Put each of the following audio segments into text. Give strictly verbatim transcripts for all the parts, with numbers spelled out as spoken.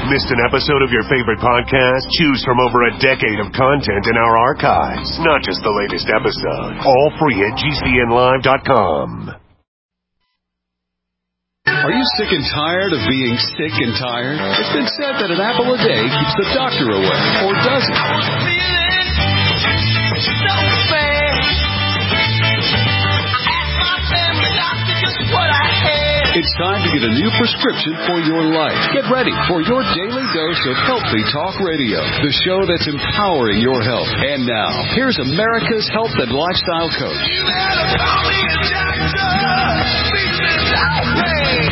Missed an episode of your favorite podcast? Choose from over a decade of content in our archives, not just the latest episode. All free at G C N live dot com. Are you sick and tired of being sick and tired? It's been said that an apple a day keeps the doctor away, or does it? I was feeling so bad. I asked my family doctor just what I had. It's time to get a new prescription for your life. Get ready for your daily dose of Healthy Talk Radio, the show that's empowering your health. And now, here's America's health and lifestyle coach. You better call me a doctor. Because I pain.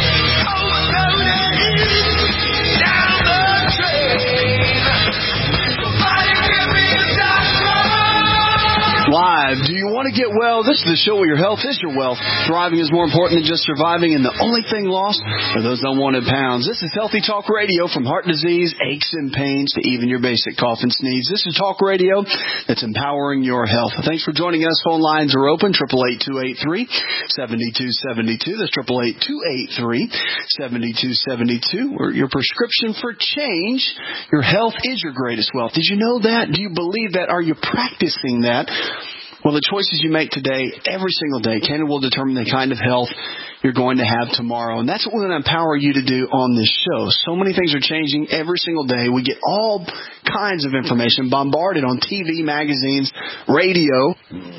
Live. Do you want to get well? This is the show where your health is your wealth. Thriving is more important than just surviving, and the only thing lost are those unwanted pounds. This is Healthy Talk Radio, from heart disease, aches and pains, to even your basic cough and sneeze. This is talk radio that's empowering your health. Thanks for joining us. Phone lines are open, eight eight eight, two eight three, seven two seven two. That's eight eight eight, two eight three, seven two seven two. Or your prescription for change. Your health is your greatest wealth. Did you know that? Do you believe that? Are you practicing that? Well, the choices you make today, every single day, can and will determine the kind of health you're going to have tomorrow. And that's what we're going to empower you to do on this show. So many things are changing every single day. We get all kinds of information bombarded on T V, magazines, radio,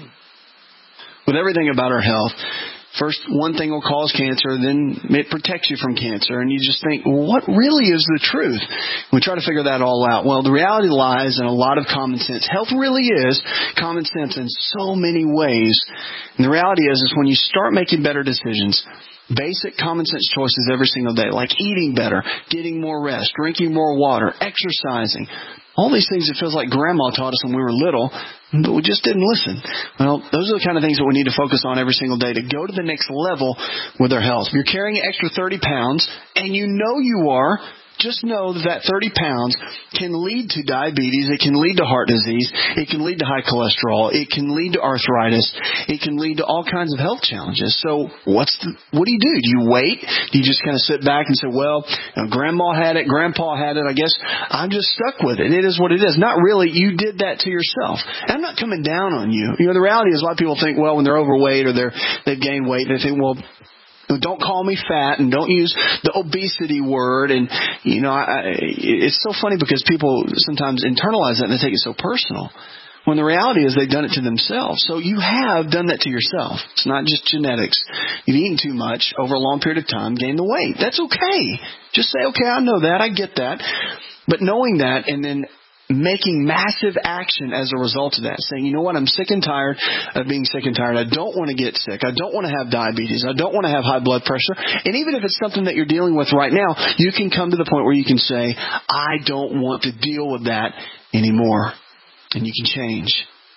with everything about our health. First, one thing will cause cancer, then it protects you from cancer. And you just think, well, what really is the truth? We try to figure that all out. Well, the reality lies in a lot of common sense. Health really is common sense in so many ways. And the reality is, is when you start making better decisions, basic common sense choices every single day, like eating better, getting more rest, drinking more water, exercising, all these things it feels like Grandma taught us when we were little, but we just didn't listen. Well, those are the kind of things that we need to focus on every single day to go to the next level with our health. If you're carrying an extra thirty pounds, and you know you are, just know that that thirty pounds can lead to diabetes. It can lead to heart disease. It can lead to high cholesterol. It can lead to arthritis. It can lead to all kinds of health challenges. So what's the, what do you do? Do you wait? Do you just kind of sit back and say, well, you know, Grandma had it, Grandpa had it, I guess I'm just stuck with it. It is what it is. Not really. You did that to yourself. And I'm not coming down on you. You know, the reality is a lot of people think, well, when they're overweight or they're, they've gained weight, they think, well, don't call me fat, and don't use the obesity word. And, you know, I, it's so funny because people sometimes internalize that and they take it so personal, when the reality is they've done it to themselves. So you have done that to yourself. It's not just genetics. You've eaten too much over a long period of time, gained the weight. That's okay. Just say, okay, I know that. I get that. But knowing that and then making massive action as a result of that, saying, you know what, I'm sick and tired of being sick and tired. I don't want to get sick. I don't want to have diabetes. I don't want to have high blood pressure. And even if it's something that you're dealing with right now, you can come to the point where you can say, I don't want to deal with that anymore. And you can change.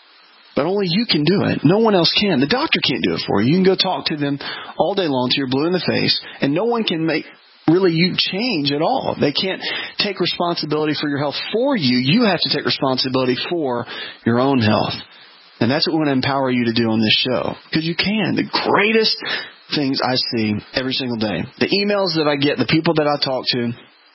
But only you can do it. No one else can. The doctor can't do it for you. You can go talk to them all day long till you're blue in the face, and no one can make really you change at all. They can't take responsibility for your health for you. You have to take responsibility for your own health. And that's what we want to empower you to do on this show. Because you can. The greatest things I see every single day, the emails that I get, the people that I talk to,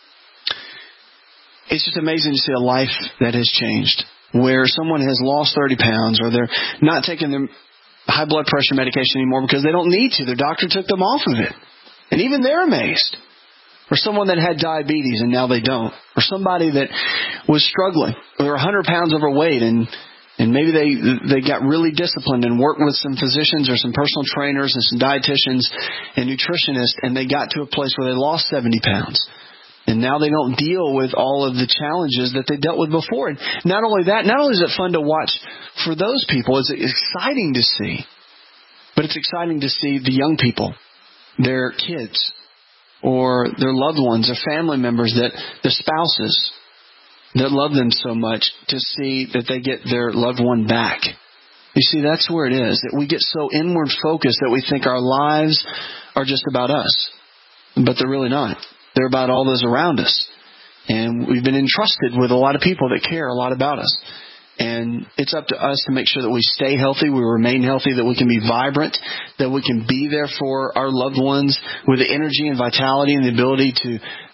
it's just amazing to see a life that has changed, where someone has lost thirty pounds, or they're not taking their high blood pressure medication anymore because they don't need to. Their doctor took them off of it. And even they're amazed. Or someone that had diabetes and now they don't. Or somebody that was struggling. Or they're one hundred pounds overweight and and maybe they they got really disciplined and worked with some physicians or some personal trainers and some dietitians and nutritionists, and they got to a place where they lost seventy pounds. And now they don't deal with all of the challenges that they dealt with before. And not only that, not only is it fun to watch for those people, it's exciting to see. But it's exciting to see the young people, their kids, or their loved ones, or family members, that the spouses that love them so much, to see that they get their loved one back. You see, that's where it is, that we get so inward focused that we think our lives are just about us. But they're really not. They're about all those around us. And we've been entrusted with a lot of people that care a lot about us. And it's up to us to make sure that we stay healthy, we remain healthy, that we can be vibrant, that we can be there for our loved ones with the energy and vitality and the ability to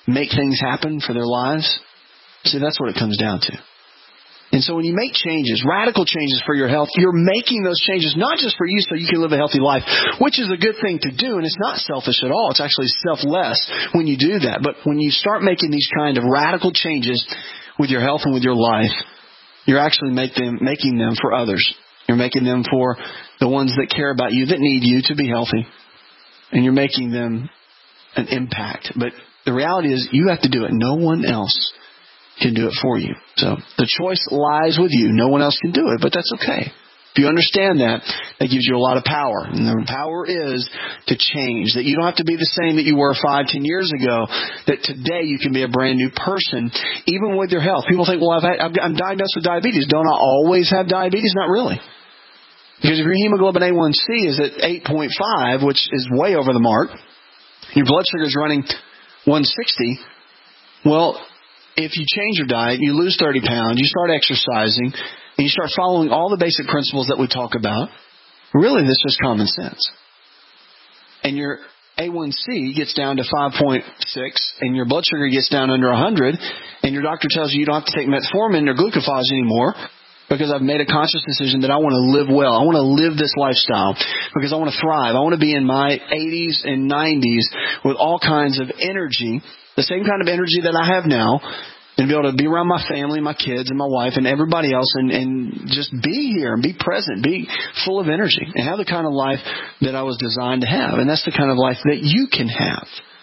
make things happen for their lives? See, that's what it comes down to. And so when you make changes, radical changes for your health, you're making those changes not just for you so you can live a healthy life, which is a good thing to do, and it's not selfish at all. It's actually selfless when you do that. But when you start making these kind of radical changes with your health and with your life, you're actually make them, making them for others. You're making them for the ones that care about you, that need you to be healthy. And you're making them an impact. But the reality is you have to do it. No one else can do it for you. So the choice lies with you. No one else can do it, but that's okay. If you understand that, that gives you a lot of power. And the power is to change. That you don't have to be the same that you were five, ten years ago. That today you can be a brand new person, even with your health. People think, well, I've had, I'm diagnosed with diabetes. Don't I always have diabetes? Not really. Because if your hemoglobin A one C is at eight point five, which is way over the mark, your blood sugar is running one sixty, well, if you change your diet, you lose thirty pounds, you start exercising, and you start following all the basic principles that we talk about, really this is common sense. And your A one C gets down to five point six, and your blood sugar gets down under one hundred, and your doctor tells you you don't have to take metformin or glucophage anymore because I've made a conscious decision that I want to live well. I want to live this lifestyle because I want to thrive. I want to be in my eighties and nineties with all kinds of energy, the same kind of energy that I have now, and be able to be around my family, my kids, and my wife, and everybody else, and, and just be here and be present, be full of energy, and have the kind of life that I was designed to have. And that's the kind of life that you can have.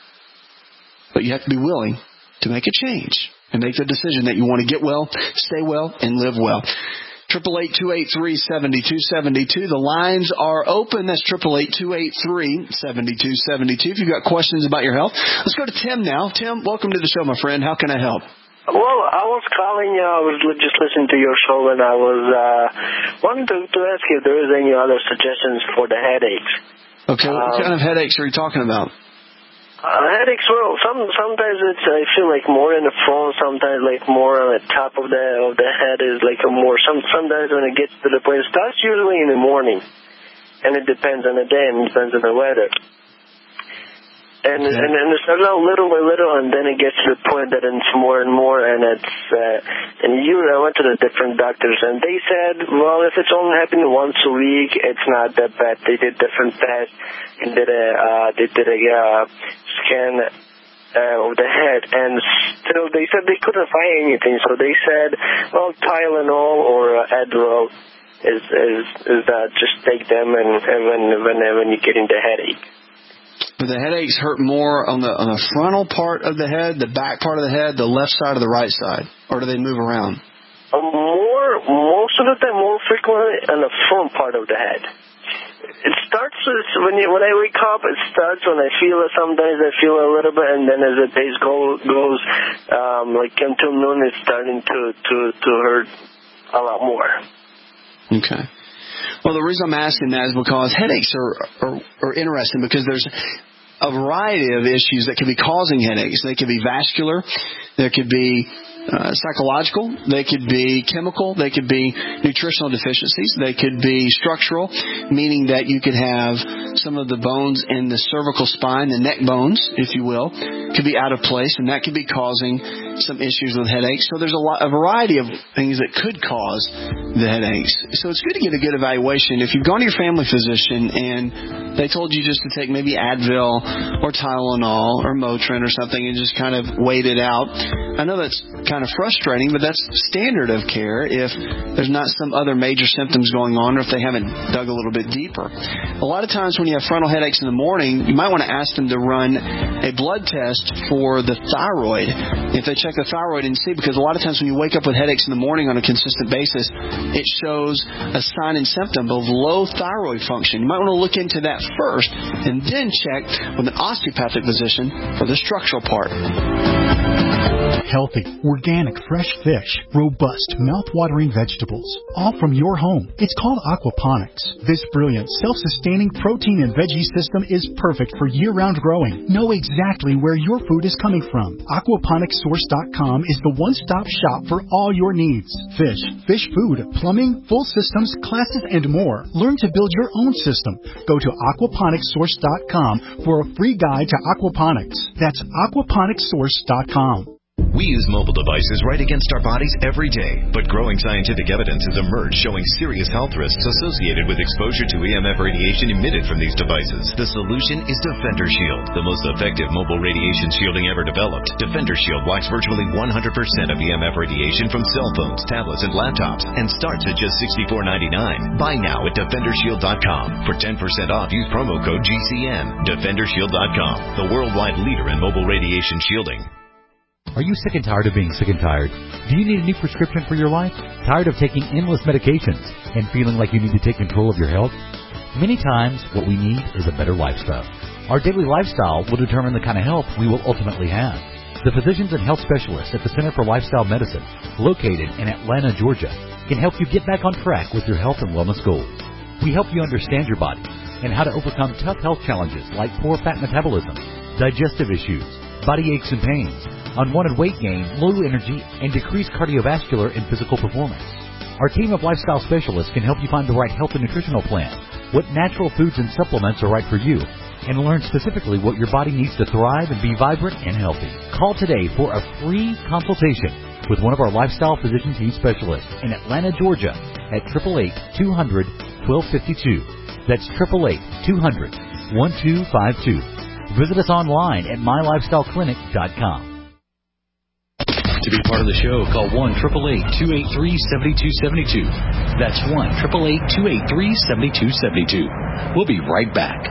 But you have to be willing to make a change and make the decision that you want to get well, stay well, and live well. eight eight eight, two eight three, seven two seven two. The lines are open. That's eight eight eight, two eight three, seven two seven two. If you've got questions about your health, let's go to Tim now. Tim, welcome to the show, my friend. How can I help? Well, I was calling you. I was just listening to your show, and I was uh, wanting to, to ask you if there is any other suggestions for the headaches. Okay, what um, kind of headaches are you talking about? Uh, headaches, well, some sometimes it's I feel like more in the front, sometimes like more on the top of the of the head is like a more. Some sometimes when it gets to the point, it starts usually in the morning, and it depends on the day and it depends on the weather. And, okay. and and it starts out little by little, and then it gets to the point that it's more and more, and it's uh, and you I went to the different doctors, and they said, well, if it's only happening once a week, it's not that bad. They did different tests and did a uh, they did a uh, scan uh, of the head, and still they said they couldn't find anything. So they said, well, Tylenol or uh, Adderall is is is that just take them, and, and when when when you get into headache. But the headaches hurt more on the on the frontal part of the head, the back part of the head, the left side or the right side? Or do they move around? Uh, more, most of the time, more frequently on the front part of the head. It starts with, when you, when I wake up, it starts when I feel it. Sometimes I feel a little bit, and then as the days go, goes, um, like until noon, it's starting to, to, to hurt a lot more. Okay. Well, the reason I'm asking that is because headaches are, are, are interesting because there's a variety of issues that could be causing headaches. They could be vascular. There could be uh, psychological. They could be chemical. They could be nutritional deficiencies. They could be structural, meaning that you could have some of the bones in the cervical spine, the neck bones, if you will, could be out of place, and that could be causing some issues with headaches. So there's a, lot, a variety of things that could cause the headaches. So it's good to get a good evaluation. If you've gone to your family physician and they told you just to take maybe Advil or Tylenol or Motrin or something and just kind of wait it out, I know that's kind of frustrating, but that's standard of care if there's not some other major symptoms going on or if they haven't dug a little bit deeper. A lot of times when you have frontal headaches in the morning, you might want to ask them to run a blood test for the thyroid. If they check the thyroid and see, because a lot of times when you wake up with headaches in the morning on a consistent basis, it shows a sign and symptom of low thyroid function. You might want to look into that first and then check with an osteopathic physician for the structural part. healthy, organic, fresh fish, robust, mouth-watering vegetables, all from your home. It's called aquaponics. This brilliant, self-sustaining protein and veggie system is perfect for year-round growing. Know exactly where your food is coming from. aquaponics source dot com is the one-stop shop for all your needs. Fish, fish food, plumbing, full systems, classes, and more. Learn to build your own system. Go to aquaponics source dot com for a free guide to aquaponics. That's aquaponics source dot com. We use mobile devices right against our bodies every day, but growing scientific evidence has emerged showing serious health risks associated with exposure to E M F radiation emitted from these devices. The solution is Defender Shield, the most effective mobile radiation shielding ever developed. Defender Shield blocks virtually one hundred percent of E M F radiation from cell phones, tablets, and laptops, and starts at just sixty-four ninety-nine. Buy now at defender shield dot com. For ten percent off, use promo code G C N. defender shield dot com, the worldwide leader in mobile radiation shielding. Are you sick and tired of being sick and tired? Do you need a new prescription for your life? Tired of taking endless medications and feeling like you need to take control of your health? Many times, what we need is a better lifestyle. Our daily lifestyle will determine the kind of health we will ultimately have. The physicians and health specialists at the Center for Lifestyle Medicine, located in Atlanta, Georgia, can help you get back on track with your health and wellness goals. We help you understand your body and how to overcome tough health challenges like poor fat metabolism, digestive issues, body aches and pains, unwanted weight gain, low energy, and decreased cardiovascular and physical performance. Our team of lifestyle specialists can help you find the right health and nutritional plan, what natural foods and supplements are right for you, and learn specifically what your body needs to thrive and be vibrant and healthy. Call today for a free consultation with one of our lifestyle physician team specialists in Atlanta, Georgia at eight eight eight, two hundred, twelve fifty-two. That's eight eight eight, two hundred, twelve fifty-two. Visit us online at my lifestyle clinic dot com. To be part of the show, call one eight eight eight, two eight three, seven two seven two. That's one eight eight eight, two eight three, seven two seven two. We'll be right back.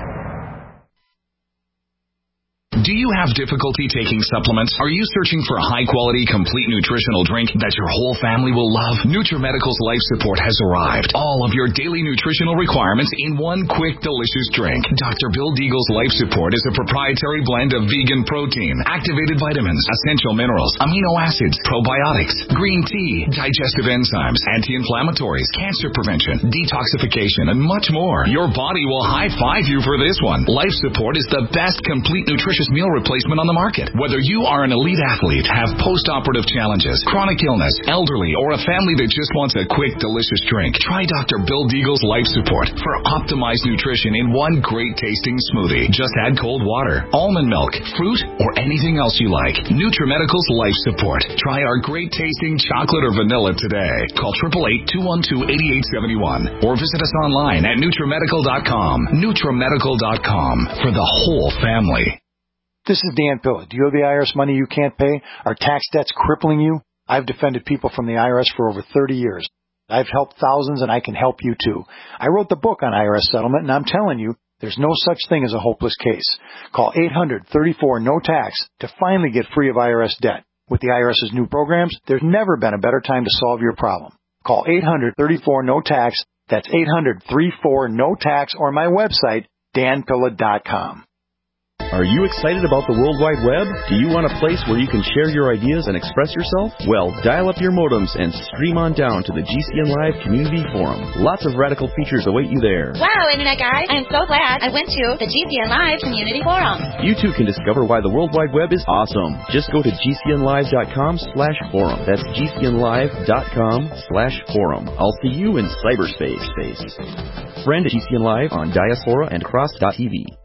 Do you have difficulty taking supplements? Are you searching for a high-quality, complete nutritional drink that your whole family will love? NutriMedical's Life Support has arrived. All of your daily nutritional requirements in one quick, delicious drink. Doctor Bill Deagle's Life Support is a proprietary blend of vegan protein, activated vitamins, essential minerals, amino acids, probiotics, green tea, digestive enzymes, anti-inflammatories, cancer prevention, detoxification, and much more. Your body will high-five you for this one. Life Support is the best complete nutritious meal replacement on the market. Whether you are an elite athlete, have post-operative challenges, chronic illness, elderly, or a family that just wants a quick, delicious drink, try Doctor Bill Deagle's Life Support for optimized nutrition in one great-tasting smoothie. Just add cold water, almond milk, fruit, or anything else you like. NutriMedical's Life Support. Try our great-tasting chocolate or vanilla today. Call eight eight eight, two one two, eight eight seven one or visit us online at nutrimedical dot com. nutrimedical dot com for the whole family. This is Dan Pilla. Do you have the I R S money you can't pay? Are tax debts crippling you? I've defended people from the I R S for over thirty years. I've helped thousands, and I can help you too. I wrote the book on I R S settlement, and I'm telling you, there's no such thing as a hopeless case. Call eight hundred, thirty-four, no tax to finally get free of I R S debt. With the IRS's new programs, there's never been a better time to solve your problem. Call eight hundred, thirty-four, no tax. That's eight hundred, thirty-four, no tax, or my website, dan pilla dot com. Are you excited about the World Wide Web? Do you want a place where you can share your ideas and express yourself? Well, dial up your modems and stream on down to the G C N Live Community Forum. Lots of radical features await you there. Wow, Internet guys, I'm so glad I went to the G C N Live Community Forum. You too can discover why the World Wide Web is awesome. Just go to G C N live dot com slash forum. That's G C N live dot com slash forum. I'll see you in cyberspace. Space. Friend G C N Live on Diaspora and Cross dot T V.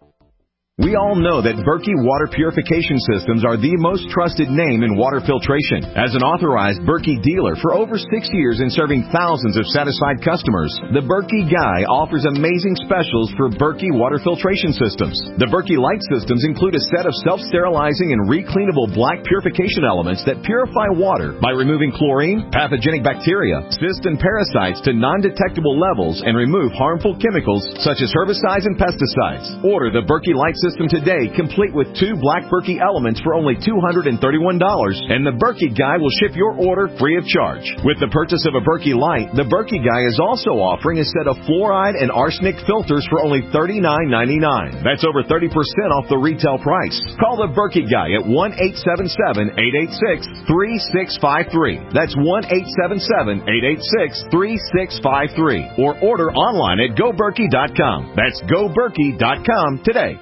We all know that Berkey Water Purification Systems are the most trusted name in water filtration. As an authorized Berkey dealer for over six years and serving thousands of satisfied customers, the Berkey Guy offers amazing specials for Berkey Water Filtration Systems. The Berkey Light Systems include a set of self-sterilizing and recleanable black purification elements that purify water by removing chlorine, pathogenic bacteria, cysts, and parasites to non-detectable levels and remove harmful chemicals such as herbicides and pesticides. Order the Berkey Light system today, complete with two Black Berkey elements for only two hundred thirty-one dollars, and the Berkey Guy will ship your order free of charge. With the purchase of a Berkey Light, the Berkey Guy is also offering a set of fluoride and arsenic filters for only thirty-nine ninety-nine. That's over thirty percent off the retail price. Call the Berkey Guy at one eight seven seven, eight eight six, three six five three. That's one eight seven seven, eight eight six, three six five three. Or order online at go berkey dot com. That's go berkey dot com today.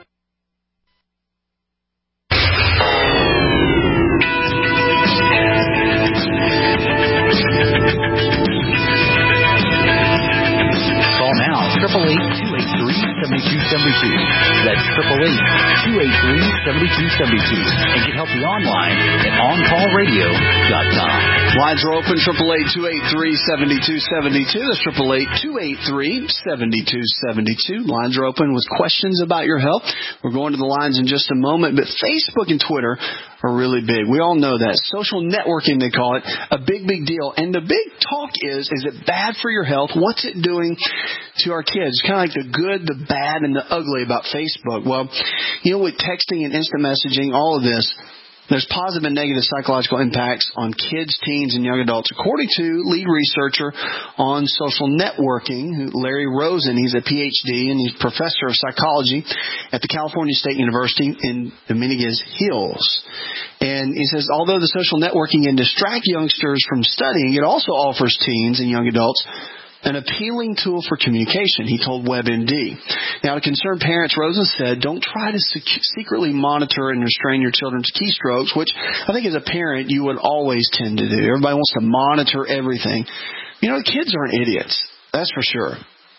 Call now, eight eight eight, two eight three, seven two seven two. That's eight eight eight, two eight three, seven two seven two. And get help online at on call radio dot com. Lines are open, eight eight eight, two eight three, seven two seven two. That's eight eight eight, two eight three, seven two seven two. Lines are open with questions about your health. We're going to the lines in just a moment, but Facebook and Twitter are really big. We all know that. Social networking, they call it, a big, big deal. And the big talk is, is it bad for your health? What's it doing to our kids? It's kind of like the good, the bad, and the ugly about Facebook. Well, you know, with texting and instant messaging, all of this, there's positive and negative psychological impacts on kids, teens, and young adults. According to lead researcher on social networking, Larry Rosen, he's a P H D and he's professor of psychology at the California State University in Dominguez Hills. And he says, although the social networking can distract youngsters from studying, it also offers teens and young adults an appealing tool for communication, he told WebMD. Now, to concerned parents, Rosen said, don't try to sec- secretly monitor and restrain your children's keystrokes, which I think as a parent you would always tend to do. Everybody wants to monitor everything. You know, kids aren't idiots. That's for sure.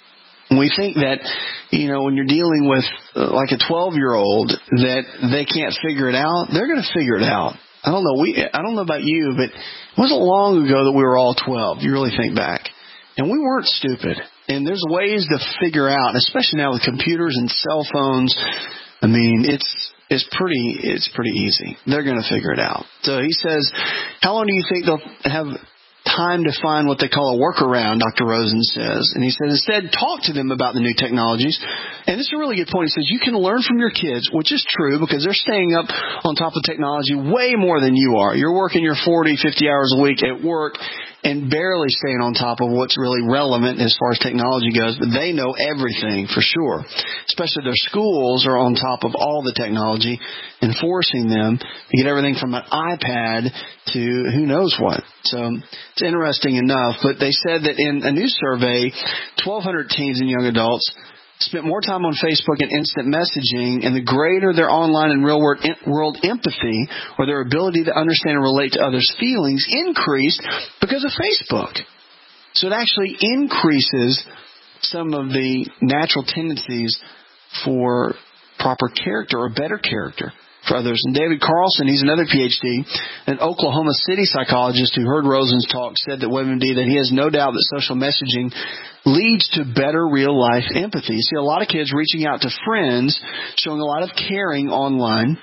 We think that, you know, when you're dealing with uh, like a twelve-year-old that they can't figure it out, they're going to figure it out. I don't know. We, I don't know about you, but it wasn't long ago that we were all twelve. You really think back. And we weren't stupid. And there's ways to figure out, especially now with computers and cell phones. I mean, it's it's pretty it's pretty easy. They're going to figure it out. So he says, how long do you think they'll have time to find what they call a workaround, Doctor Rosen says. And he says, instead, talk to them about the new technologies. And this is a really good point. He says, you can learn from your kids, which is true because they're staying up on top of technology way more than you are. You're working your forty, fifty hours a week at work and barely staying on top of what's really relevant as far as technology goes, but they know everything for sure. Especially their schools are on top of all the technology and forcing them to get everything from an iPad to who knows what. So it's interesting enough, but they said that in a new survey, twelve hundred teens and young adults spent more time on Facebook and instant messaging, and the greater their online and real-world empathy or their ability to understand and relate to others' feelings increased because of Facebook. So it actually increases some of the natural tendencies for proper character or better character for others. And David Carlson, he's another P H D, an Oklahoma City psychologist who heard Rosen's talk, said that WebMD that he has no doubt that social messaging leads to better real-life empathy. You see a lot of kids reaching out to friends, showing a lot of caring online,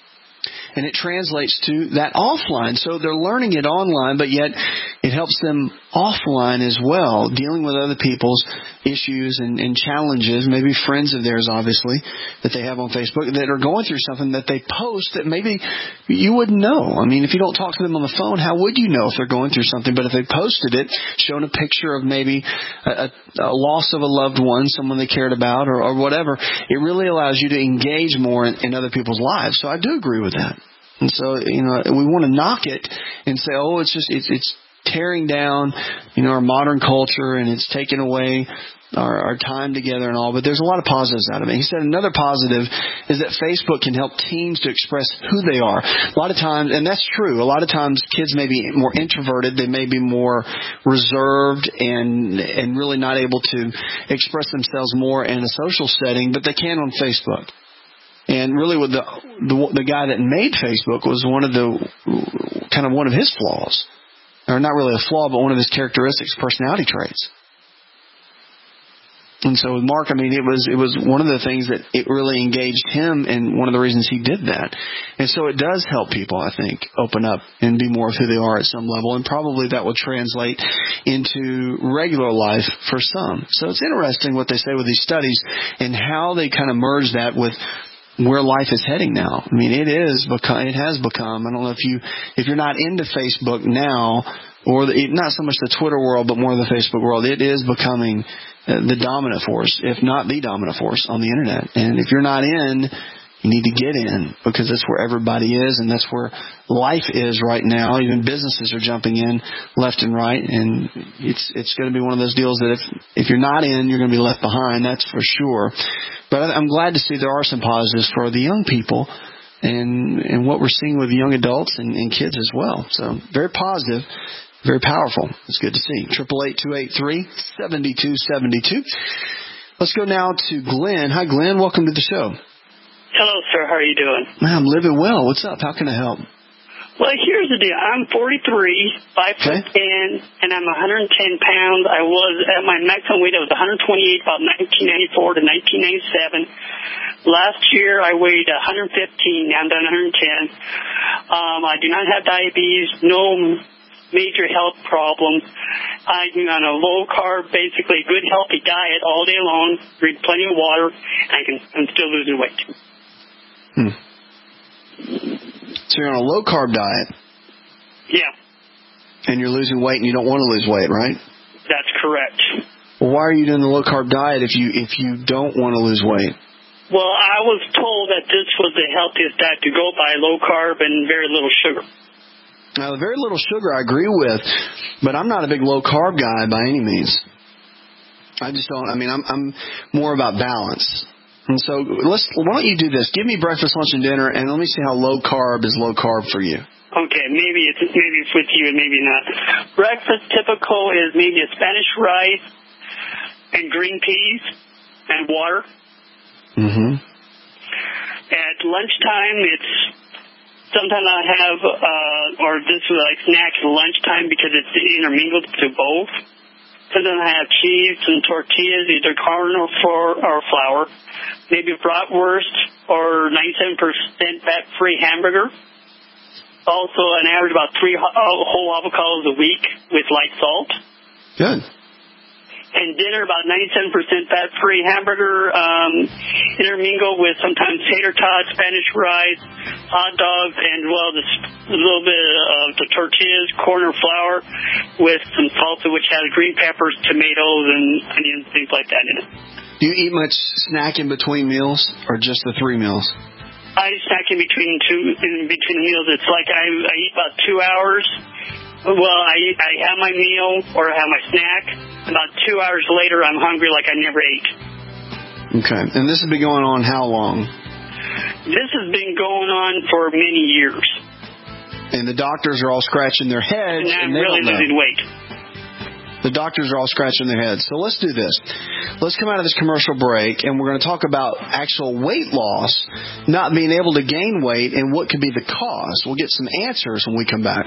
and it translates to that offline. So they're learning it online, but yet it helps them offline as well, dealing with other people's issues and, and challenges, maybe friends of theirs, obviously, that they have on Facebook that are going through something that they post that maybe you wouldn't know. I mean, if you don't talk to them on the phone, how would you know if they're going through something? But if they posted it, showing a picture of maybe a, a loss of a loved one, someone they cared about, or, or whatever, it really allows you to engage more in, in other people's lives. So I do agree with that. And so, you know, we want to knock it and say, oh, it's just, it's, it's tearing down, you know, our modern culture and it's taking away our, our time together and all. But there's a lot of positives out of it. He said another positive is that Facebook can help teens to express who they are. A lot of times, and that's true, a lot of times kids may be more introverted. They may be more reserved and, and really not able to express themselves more in a social setting, but they can on Facebook. And really, with the, the the guy that made Facebook was one of the kind of one of his flaws, or not really a flaw, but one of his characteristics, personality traits. And so with Mark, I mean, it was it was one of the things that it really engaged him, and one of the reasons he did that. And so it does help people, I think, open up and be more of who they are at some level, and probably that will translate into regular life for some. So it's interesting what they say with these studies and how they kind of merge that with where life is heading now. I mean, it is become, it has become. I don't know if you if you're not into Facebook now, or the, not so much the Twitter world, but more the Facebook world. It is becoming the dominant force, if not the dominant force, on the internet. And if you're not in, you need to get in, because that's where everybody is, and that's where life is right now. Even businesses are jumping in left and right, and it's it's going to be one of those deals that if if you're not in, you're going to be left behind. That's for sure. But I'm glad to see there are some positives for the young people, and and what we're seeing with young adults and, and kids as well. So very positive, very powerful. It's good to see. Triple eight two eight three seventy two seventy two. Let's go now to Glenn. Hi, Glenn. Welcome to the show. Hello, sir. How are you doing? I'm living well. What's up? How can I help? Well, here's the deal. I'm forty-three, five foot ten, and I'm one hundred ten pounds. I was at my maximum weight. I was one hundred twenty-eight, about nineteen ninety-four to nineteen ninety-seven. Last year, I weighed one hundred fifteen. Now I'm down one hundred ten. Um, I do not have diabetes. No major health problems. I'm on a low carb, basically good healthy diet all day long. Drink plenty of water. And I can. I'm still losing weight. Hmm. So you're on a low-carb diet. Yeah. And you're losing weight, and you don't want to lose weight, right? That's correct. Well, why are you doing the low-carb diet if you if you don't want to lose weight? Well, I was told that this was the healthiest diet to go by, low-carb and very little sugar. Now, very little sugar I agree with, but I'm not a big low-carb guy by any means. I just don't, I mean, I'm, I'm more about balance. And so let's. Why don't you do this? Give me breakfast, lunch, and dinner, and let me see how low carb is low carb for you. Okay, maybe it's maybe it's with you and maybe not. Breakfast typical is maybe a Spanish rice and green peas and water. Mm-hmm. At lunchtime, it's sometimes I have uh, or this is like snacks at lunchtime because it's intermingled to both. Sometimes I have cheese and tortillas, either corn or, for, or flour. Maybe bratwurst or ninety-seven percent fat-free hamburger. Also, an average about three whole avocados a week with light salt. Good. And dinner, about ninety-seven percent fat-free hamburger, um, intermingled with sometimes tater tots, Spanish rice, hot dogs, and, well, this, a little bit of the tortillas, corn or flour, with some salsa, which has green peppers, tomatoes, and onions, things like that in it. Do you eat much snack in between meals, or just the three meals? I snack in between two in between meals. It's like I, I eat about two hours. Well, I I have my meal or I have my snack. About two hours later, I'm hungry like I never ate. Okay. And this has been going on how long? This has been going on for many years. And the doctors are all scratching their heads. And I'm and they really don't know. losing weight. The doctors are all scratching their heads. So let's do this. Let's come out of this commercial break, and we're going to talk about actual weight loss, not being able to gain weight, and what could be the cause. We'll get some answers when we come back.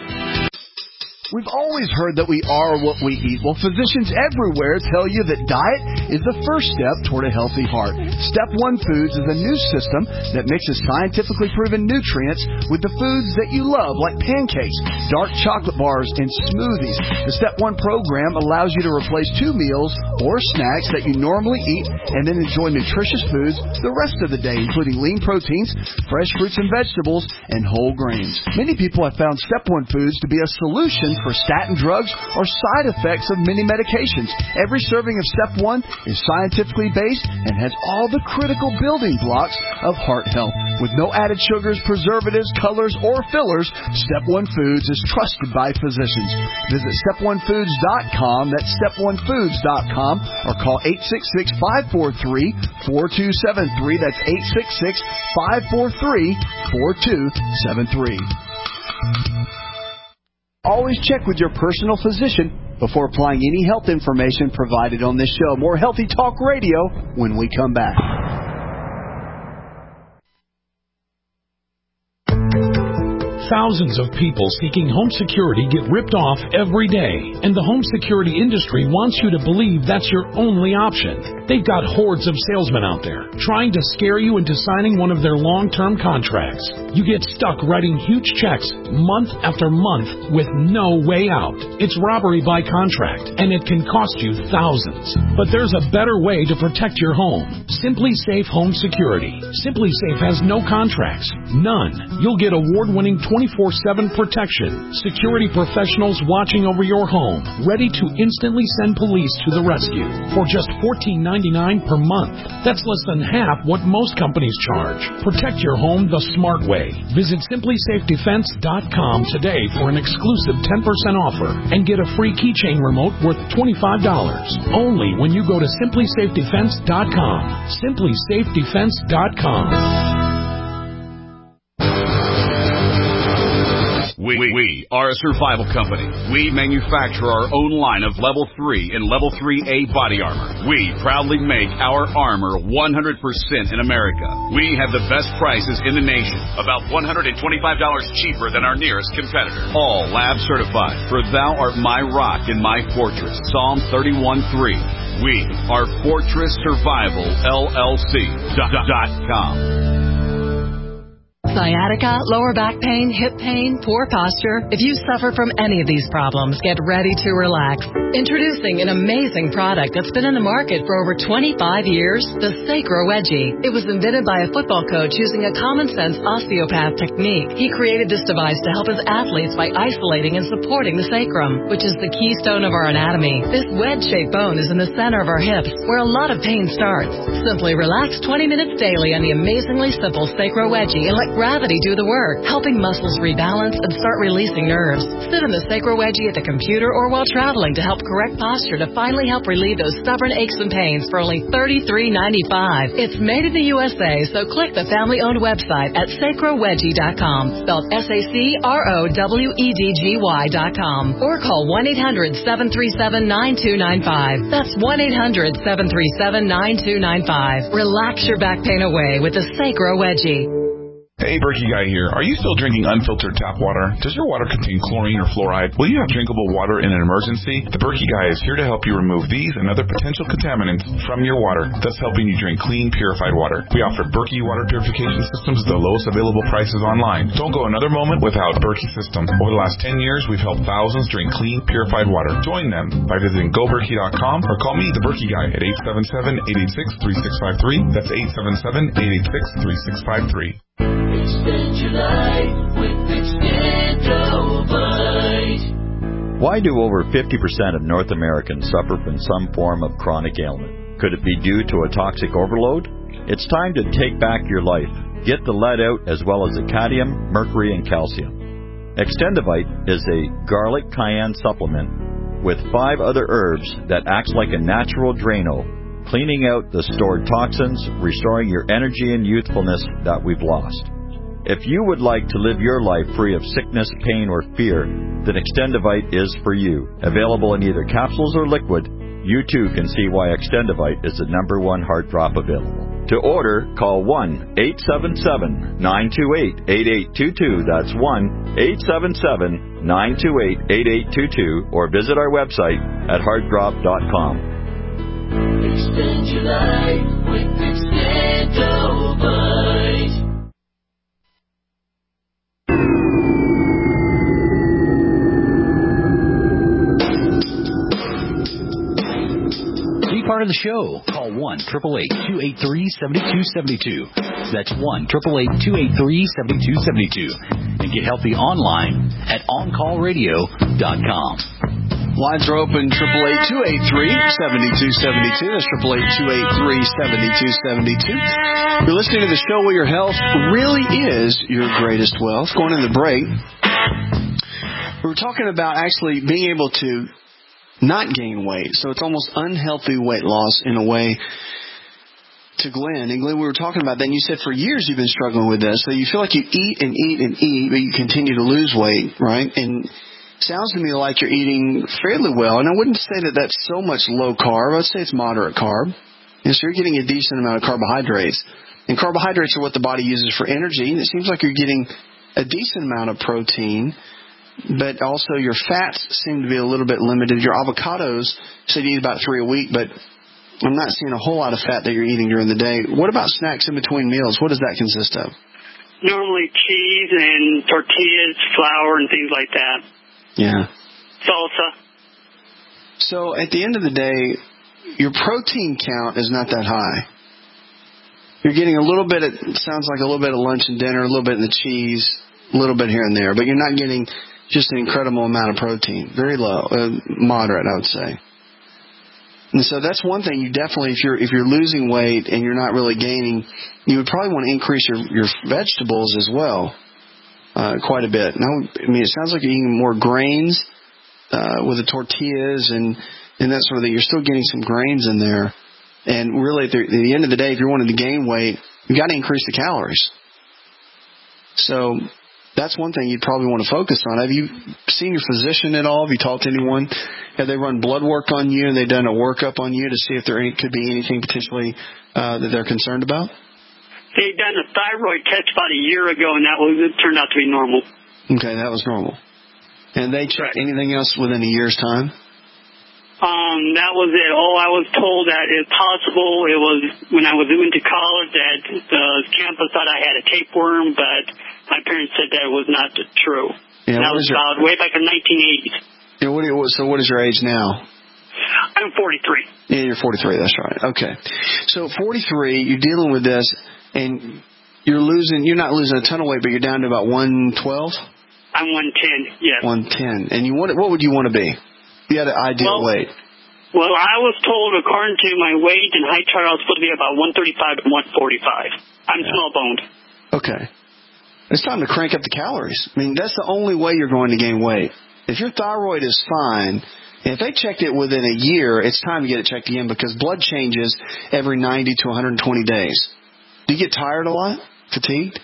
We've always heard that we are what we eat. Well, physicians everywhere tell you that diet is the first step toward a healthy heart. Step One Foods is a new system that mixes scientifically proven nutrients with the foods that you love, like pancakes, dark chocolate bars, and smoothies. The Step One program allows you to replace two meals or snacks that you normally eat and then enjoy nutritious foods the rest of the day, including lean proteins, fresh fruits and vegetables, and whole grains. Many people have found Step One Foods to be a solution for statin drugs or side effects of many medications. Every serving of Step One is scientifically based and has all the critical building blocks of heart health. With no added sugars, preservatives, colors, or fillers, Step One Foods is trusted by physicians. Visit step one foods dot com, that's step one foods dot com, or call eight six six, five four three, four two seven three. That's eight six six, five four three, four two seven three. Always check with your personal physician before applying any health information provided on this show. More Healthy Talk Radio when we come back. Thousands of people seeking home security get ripped off every day, and the home security industry wants you to believe that's your only option. They've got hordes of salesmen out there trying to scare you into signing one of their long-term contracts. You get stuck writing huge checks month after month with no way out. It's robbery by contract, and it can cost you thousands. But there's a better way to protect your home. Simply Safe Home Security. Simply Safe has no contracts. None. You'll get award-winning twenty-four seven protection. Security professionals watching over your home, ready to instantly send police to the rescue for just fourteen ninety-nine per month. That's less than half what most companies charge. Protect your home the smart way. Visit simply safe defense dot com today for an exclusive ten percent offer and get a free keychain remote worth twenty-five dollars. Only when you go to simply safe defense dot com. simply safe defense dot com. We, we are a survival company. We manufacture our own line of Level three and Level three A body armor. We proudly make our armor one hundred percent in America. We have the best prices in the nation, about one hundred twenty-five dollars cheaper than our nearest competitor. All lab certified, for thou art my rock and my fortress. Psalm thirty-one three. We are Fortress Survival L L C dot com. Sciatica, lower back pain, hip pain, poor posture. If you suffer from any of these problems, get ready to relax. Introducing an amazing product that's been in the market for over twenty-five years, the Sacro Wedgie. It was invented by a football coach using a common-sense osteopath technique. He created this device to help his athletes by isolating and supporting the sacrum, which is the keystone of our anatomy. This wedge-shaped bone is in the center of our hips, where a lot of pain starts. Simply relax twenty minutes daily on the amazingly simple Sacro Wedgie and let gravity do the work, helping muscles rebalance and start releasing nerves. Sit in the Sacro Wedgie at the computer or while traveling to help correct posture to finally help relieve those stubborn aches and pains for only thirty-three ninety-five. It's made in the U S A, so click the family-owned website at sacro wedgie dot com, spelled S A C R O W E D G Y dot com, or call one eight hundred seven three seven nine two nine five. That's one eight hundred seven three seven nine two nine five. Relax your back pain away with the Sacro Wedgie. Hey, Berkey Guy here. Are you still drinking unfiltered tap water? Does your water contain chlorine or fluoride? Will you have drinkable water in an emergency? The Berkey Guy is here to help you remove these and other potential contaminants from your water, thus helping you drink clean, purified water. We offer Berkey water purification systems at the lowest available prices online. Don't go another moment without Berkey system. Over the last ten years, we've helped thousands drink clean, purified water. Join them by visiting go berkey dot com or call me, the Berkey Guy, at eight seven seven, eight eight six, three six five three. That's eight seven seven, eight eight six, three six five three. Extend your life with Extendovite. Why do over fifty percent of North Americans suffer from some form of chronic ailment? Could it be due to a toxic overload? It's time to take back your life. Get the lead out as well as the cadmium, mercury, and calcium. Extendovite is a garlic cayenne supplement with five other herbs that acts like a natural Drano, cleaning out the stored toxins, restoring your energy and youthfulness that we've lost. If you would like to live your life free of sickness, pain, or fear, then Extendovite is for you. Available in either capsules or liquid, you too can see why Extendovite is the number one heart drop available. To order, call one eight seven seven, nine two eight, eight eight two two. That's one eight seven seven, nine two eight, eight eight two two, or visit our website at heart drop dot com. Extend your life with Extendovite. Be part of the show. Call one eight eight eight, two eight three, seven two seven two. That's one eight eight eight, two eight three, seven two seven two. And get healthy online at on call radio dot com. Lines are open, eight eight eight, two eight three, seven two seven two. That's eight eight eight, two eight three, seven two seven two. You're listening to the show where your health really is your greatest wealth. Going in the break, we were talking about actually being able to not gain weight. So it's almost unhealthy weight loss in a way to Glenn. And Glenn, we were talking about that, and you said for years you've been struggling with this. So you feel like you eat and eat and eat, but you continue to lose weight, right? And sounds to me like you're eating fairly well. And I wouldn't say that that's so much low carb. I'd say it's moderate carb. And so you're getting a decent amount of carbohydrates. And carbohydrates are what the body uses for energy. And it seems like you're getting a decent amount of protein, but also your fats seem to be a little bit limited. Your avocados, you said you eat about three a week, but I'm not seeing a whole lot of fat that you're eating during the day. What about snacks in between meals? What does that consist of? Normally cheese and tortillas, flour, and things like that. Yeah. Salsa. So at the end of the day, your protein count is not that high. You're getting a little bit, of, it sounds like a little bit of lunch and dinner, a little bit of the cheese, a little bit here and there, but you're not getting just an incredible amount of protein. Very low, uh, moderate, I would say. And so that's one thing you definitely, if you're if you're losing weight and you're not really gaining, you would probably want to increase your, your vegetables as well, uh, quite a bit. Now, I mean, it sounds like you're eating more grains uh, with the tortillas and, and that sort of thing. You're still getting some grains in there. And really, at the, at the end of the day, if you're wanting to gain weight, you've got to increase the calories. So that's one thing you'd probably want to focus on. Have you seen your physician at all? Have you talked to anyone? Have they run blood work on you and they've done a workup on you to see if there any, could be anything potentially uh, that they're concerned about? They done a thyroid test about a year ago, and that was it turned out to be normal. Okay, that was normal. And they checked anything else within a year's time? Um, that was it. Oh, I was told that it's possible. It was when I was into college that the campus thought I had a tapeworm, but my parents said that was not true. Yeah, and that was about way back in nineteen eighties. Yeah, what do you, so what is your age now? I'm forty-three. Yeah, you're forty-three. That's right. Okay. So forty-three, you're dealing with this, and you're losing. You're not losing a ton of weight, but you're down to about one twelve. I'm one ten. Yes. one ten. And you want? What would you want to be? You had an ideal well, weight. Well, I was told, according to my weight and height chart, I was supposed to be about one thirty-five and one forty-five. I'm yeah. small boned. Okay. It's time to crank up the calories. I mean, that's the only way you're going to gain weight. If your thyroid is fine, and if they checked it within a year, it's time to get it checked again because blood changes every ninety to one hundred twenty days. Do you get tired a lot? Fatigued?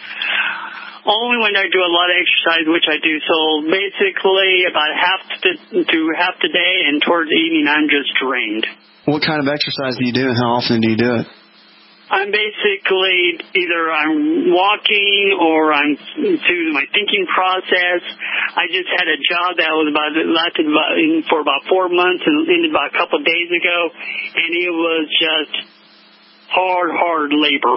Only when I do a lot of exercise, which I do. So basically about half to, to half the day, and towards the evening, I'm just drained. What kind of exercise do you do, and how often do you do it? I'm basically either I'm walking or I'm through my thinking process. I just had a job that was about lasted about, for about four months and ended about a couple of days ago, and it was just hard, hard labor.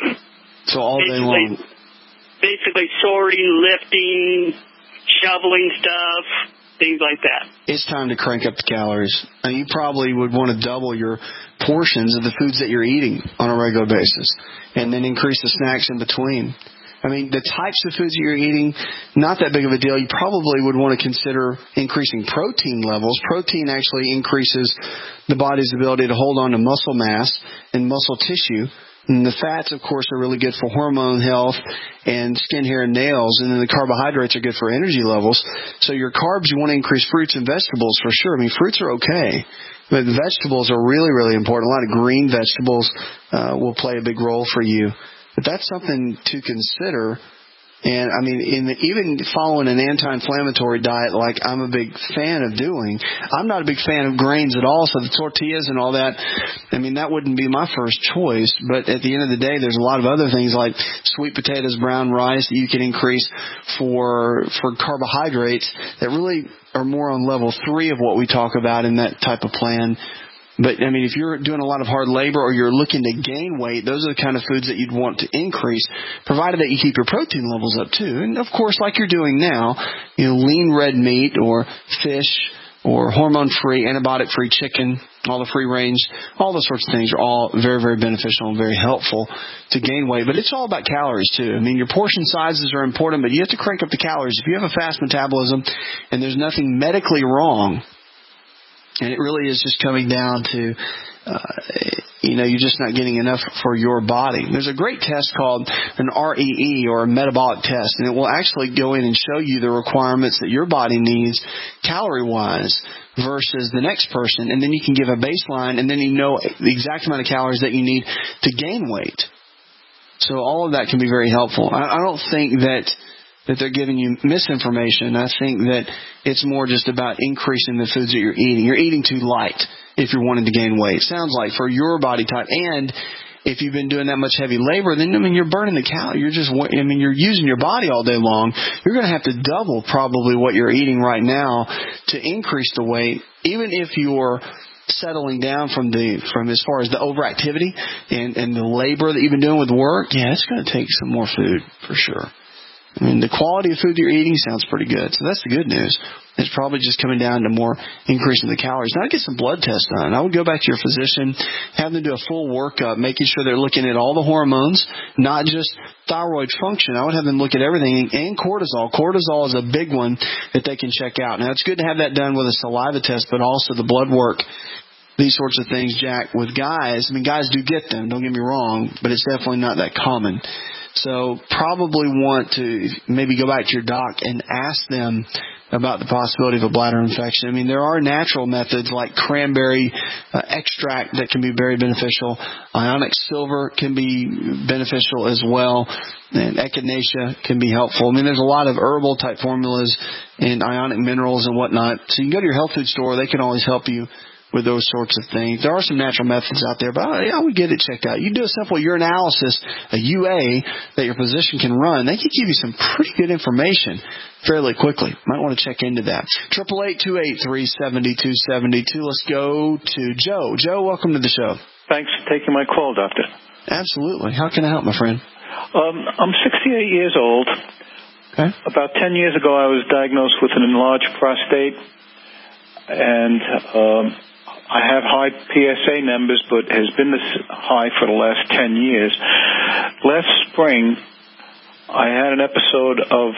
So all day long. Basically sorting, lifting, shoveling stuff, things like that. It's time to crank up the calories. And you probably would want to double your portions of the foods that you're eating on a regular basis and then increase the snacks in between. I mean, the types of foods that you're eating, not that big of a deal. You probably would want to consider increasing protein levels. Protein actually increases the body's ability to hold on to muscle mass and muscle tissue. And the fats, of course, are really good for hormone health and skin, hair, and nails. And then the carbohydrates are good for energy levels. So your carbs, you want to increase fruits and vegetables for sure. I mean, fruits are okay, but vegetables are really, really important. A lot of green vegetables uh, will play a big role for you. But that's something to consider. And, I mean, in the, even following an anti-inflammatory diet like I'm a big fan of doing, I'm not a big fan of grains at all, so the tortillas and all that, I mean, that wouldn't be my first choice. But at the end of the day, there's a lot of other things like sweet potatoes, brown rice that you can increase for for carbohydrates that really are more on level three of what we talk about in that type of plan. But, I mean, if you're doing a lot of hard labor or you're looking to gain weight, those are the kind of foods that you'd want to increase, provided that you keep your protein levels up, too. And, of course, like you're doing now, you know, lean red meat or fish or hormone-free, antibiotic-free chicken, all the free range, all those sorts of things are all very, very beneficial and very helpful to gain weight. But it's all about calories, too. I mean, your portion sizes are important, but you have to crank up the calories. If you have a fast metabolism and there's nothing medically wrong, and it really is just coming down to, uh, you know, you're just not getting enough for your body. There's a great test called an R E E, or a metabolic test, and it will actually go in and show you the requirements that your body needs calorie-wise versus the next person. And then you can give a baseline, and then you know the exact amount of calories that you need to gain weight. So all of that can be very helpful. I, I don't think that... that they're giving you misinformation. I think that it's more just about increasing the foods that you're eating. You're eating too light if you're wanting to gain weight. Sounds like for your body type. And if you've been doing that much heavy labor, then, I mean, you're burning the calories. You're just, I mean, you're using your body all day long. You're going to have to double probably what you're eating right now to increase the weight, even if you're settling down from the from as far as the overactivity and, and the labor that you've been doing with work. Yeah, it's going to take some more food for sure. I mean, the quality of food you're eating sounds pretty good. So that's the good news. It's probably just coming down to more increasing the calories. Now, get some blood tests done. I would go back to your physician, have them do a full workup, making sure they're looking at all the hormones, not just thyroid function. I would have them look at everything, and cortisol. Cortisol is a big one that they can check out. Now, it's good to have that done with a saliva test, but also the blood work. These sorts of things, Jack, with guys. I mean, guys do get them, don't get me wrong, but it's definitely not that common. So probably want to maybe go back to your doc and ask them about the possibility of a bladder infection. I mean, there are natural methods like cranberry uh, extract that can be very beneficial. Ionic silver can be beneficial as well. And echinacea can be helpful. I mean, there's a lot of herbal type formulas and ionic minerals and whatnot. So you can go to your health food store. They can always help you with those sorts of things. There are some natural methods out there, but I, I would get it checked out. You do a simple urinalysis, a U A, that your physician can run. They can give you some pretty good information fairly quickly. Might want to check into that. eight eight eight, two eight three, seven two seven two. Let's go to Joe. Joe, welcome to the show. Thanks for taking my call, Doctor. Absolutely. How can I help, my friend? Um, I'm sixty-eight years old. Okay. About ten years ago, I was diagnosed with an enlarged prostate, and um, I have high P S A numbers, but has been this high for the last ten years. Last spring, I had an episode of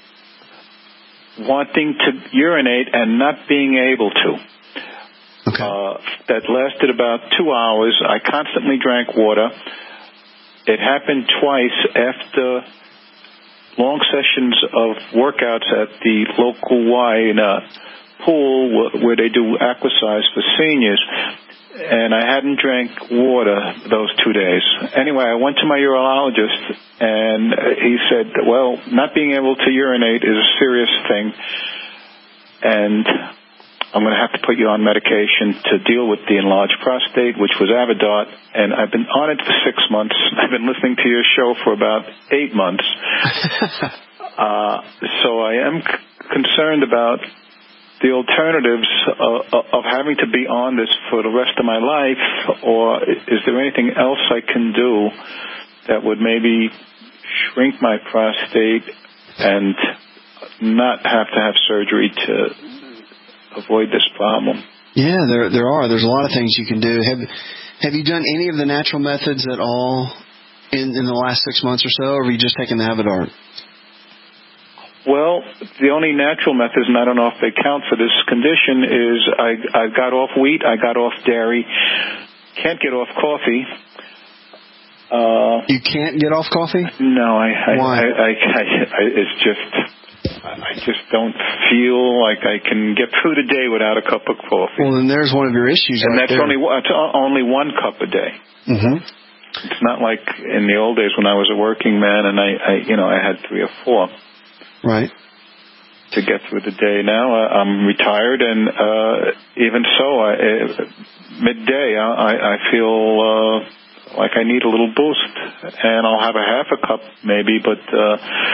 wanting to urinate and not being able to. Okay. Uh, that lasted about two hours. I constantly drank water. It happened twice after long sessions of workouts at the local Y in a pool where they do aquasize for seniors, and I hadn't drank water those two days. Anyway, I went to my urologist, and he said, well, not being able to urinate is a serious thing, and I'm going to have to put you on medication to deal with the enlarged prostate, which was Avodart, and I've been on it for six months. I've been listening to your show for about eight months. uh, so I am c- concerned about the alternatives uh, of having to be on this for the rest of my life, or is there anything else I can do that would maybe shrink my prostate and not have to have surgery to avoid this problem? Yeah, there there are. There's a lot of things you can do. Have Have you done any of the natural methods at all in, in the last six months or so, or have you just taken the Avodart? Well, the only natural methods, and I don't know if they count for this condition, is I, I got off wheat, I got off dairy, can't get off coffee. Uh, you can't get off coffee? No, I, I, Why? I, I, I, I it's just, I just don't feel like I can get through the day without a cup of coffee. Well, then there's one of your issues, and right that's there. only it's only one cup a day. Mm-hmm. It's not like in the old days when I was a working man and I, I you know, I had three or four. Right. To get through the day now. Uh, I'm retired, and uh, even so, I, uh, midday, I, I feel uh, like I need a little boost, and I'll have a half a cup maybe, but uh,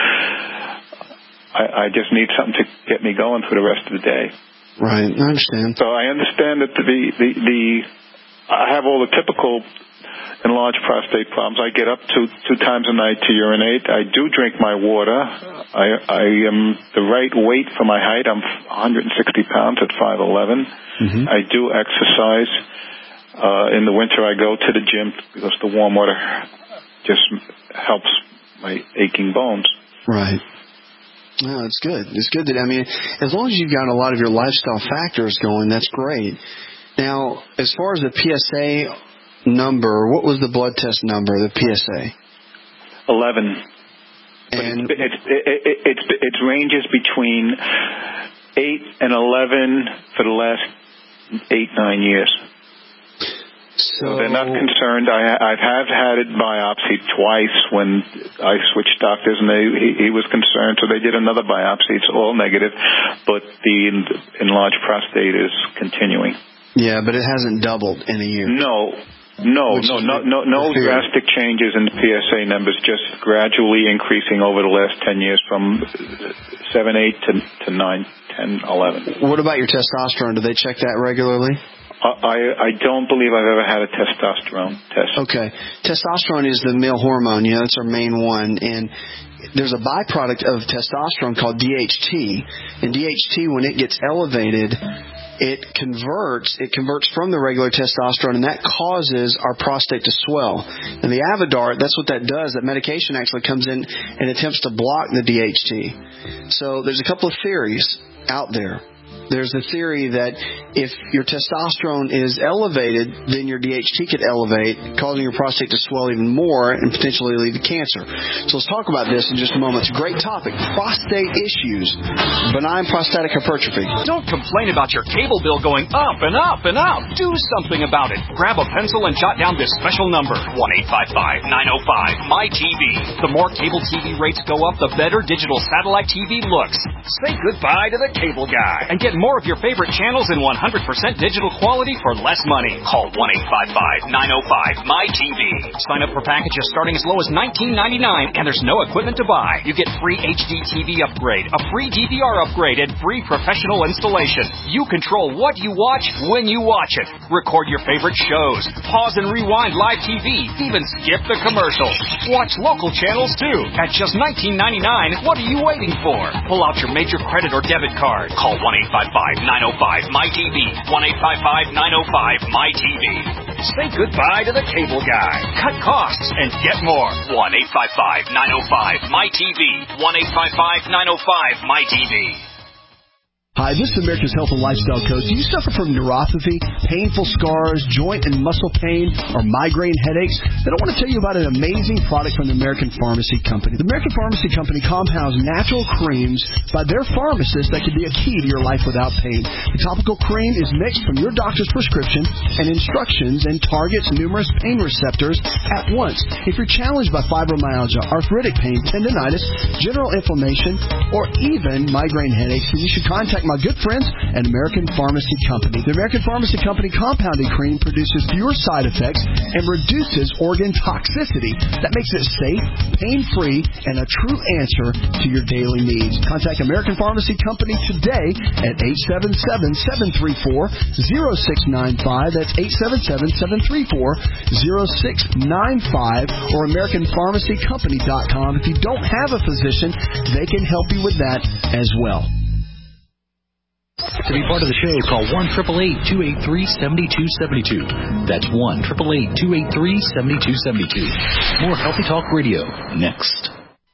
I, I just need something to get me going for the rest of the day. Right, I understand. So I understand that the the, the I have all the typical enlarged prostate problems. I get up two two times a night to urinate. I do drink my water. I I am the right weight for my height. I'm one hundred sixty pounds at five eleven. Mm-hmm. I do exercise. Uh, in the winter, I go to the gym because the warm water just helps my aching bones. Right. No, it's good. It's good that, I mean, as long as you've got a lot of your lifestyle factors going, that's great. Now, as far as the P S A number, what was the blood test number, the P S A? eleven. And it, it, it, it, it, it ranges between eight and eleven for the last eight, nine years. So they're not concerned. I, I have had it biopsied twice when I switched doctors, and they, he, he was concerned, so they did another biopsy. It's all negative, but the enlarged prostate is continuing. Yeah, but it hasn't doubled in a year. No. No, no, no, no, no drastic changes in the P S A numbers, just gradually increasing over the last ten years from seven, eight to, to nine, ten, eleven. What about your testosterone? Do they check that regularly? I, I don't believe I've ever had a testosterone test. Okay. Testosterone is the male hormone. You know, that's our main one. And there's a byproduct of testosterone called D H T. And D H T, when it gets elevated, it converts it converts from the regular testosterone, and that causes our prostate to swell. And the Avodart, that's what that does. That medication actually comes in and attempts to block the D H T. So there's a couple of theories out there. There's the theory that if your testosterone is elevated, then your D H T could elevate, causing your prostate to swell even more and potentially lead to cancer. So let's talk about this in just a moment. It's a great topic. Prostate issues. Benign prostatic hypertrophy. Don't complain about your cable bill going up and up and up. Do something about it. Grab a pencil and jot down this special number, one eight five five, nine oh five, M Y T V. The more cable T V rates go up, the better digital satellite T V looks. Say goodbye to the cable guy and get more of your favorite channels in one hundred percent digital quality for less money. Call one eight five five, nine oh five, M Y T V. Sign up for packages starting as low as nineteen ninety-nine, and there's no equipment to buy. You get free H D T V upgrade, a free D V R upgrade, and free professional installation. You control what you watch when you watch it. Record your favorite shows. Pause and rewind live T V. Even skip the commercials. Watch local channels too. At just nineteen ninety-nine, what are you waiting for? Pull out your major credit or debit card. Call one eight five five, nine oh five, M Y T V. one eight five five, nine oh five, M Y T V. Say goodbye to the cable guy. Cut costs and get more. one eight five five, nine oh five, M Y T V. one eight five five, nine oh five, M Y T V. Hi, this is America's Health and Lifestyle Coach. Do you suffer from neuropathy, painful scars, joint and muscle pain, or migraine headaches? Then I want to tell you about an amazing product from the American Pharmacy Company. The American Pharmacy Company compounds natural creams by their pharmacists that can be a key to your life without pain. The topical cream is mixed from your doctor's prescription and instructions and targets numerous pain receptors at once. If you're challenged by fibromyalgia, arthritic pain, tendinitis, general inflammation, or even migraine headaches, then you should contact my good friends at American Pharmacy Company. The American Pharmacy Company compounded cream produces fewer side effects and reduces organ toxicity. That makes it safe, pain-free, and a true answer to your daily needs. Contact American Pharmacy Company today at eight seven seven, seven three four, zero six nine five. That's eight seven seven, seven three four, zero six nine five or American Pharmacy Company dot com. If you don't have a physician, they can help you with that as well. To be part of the show, call one eight eight eight, two eight three, seven two seven two. That's one eight eight eight, two eight three, seven two seven two. More Healthy Talk Radio next.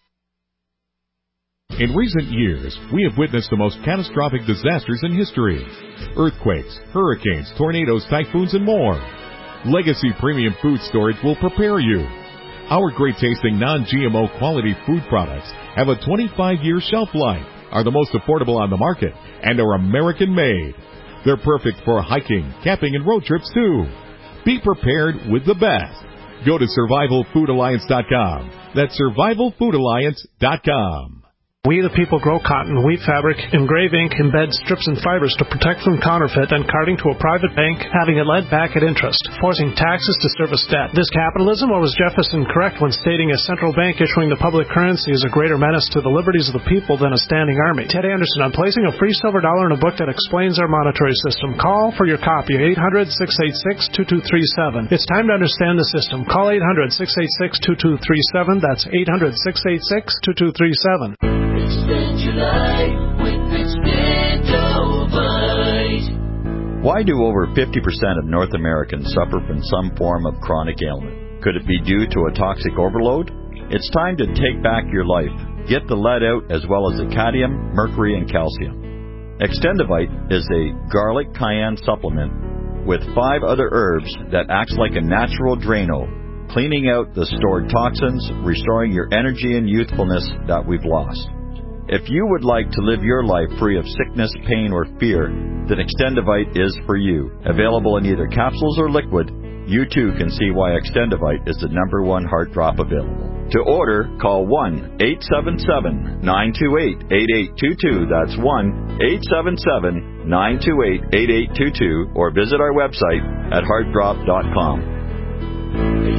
In recent years, we have witnessed the most catastrophic disasters in history. Earthquakes, hurricanes, tornadoes, typhoons, and more. Legacy Premium Food Storage will prepare you. Our great-tasting non-G M O quality food products have a twenty-five year shelf life, are the most affordable on the market, and are American-made. They're perfect for hiking, camping, and road trips, too. Be prepared with the best. Go to survival food alliance dot com. That's survival food alliance dot com. We the people grow cotton, weave fabric, engrave ink, embed strips and fibers to protect from counterfeit and carting to a private bank, having it lent back at interest, forcing taxes to service debt. This capitalism, or was Jefferson correct when stating a central bank issuing the public currency is a greater menace to the liberties of the people than a standing army? Ted Anderson, I'm placing a free silver dollar in a book that explains our monetary system. Call for your copy, eight hundred, six eight six, two two three seven. It's time to understand the system. Call eight hundred, six eight six, two two three seven. That's eight hundred, six eight six, two two three seven. Extend your life with Extendovite. Why do over fifty percent of North Americans suffer from some form of chronic ailment? Could it be due to a toxic overload? It's time to take back your life. Get the lead out as well as the cadmium, mercury, and calcium. Extendovite is a garlic cayenne supplement with five other herbs that acts like a natural Drano, cleaning out the stored toxins, restoring your energy and youthfulness that we've lost. If you would like to live your life free of sickness, pain, or fear, then Extendovite is for you. Available in either capsules or liquid, you too can see why Extendovite is the number one heart drop available. To order, call one eight seven seven, nine two eight, eight eight two two. That's one eight seven seven, nine two eight, eight eight two two. Or visit our website at heart drop dot com.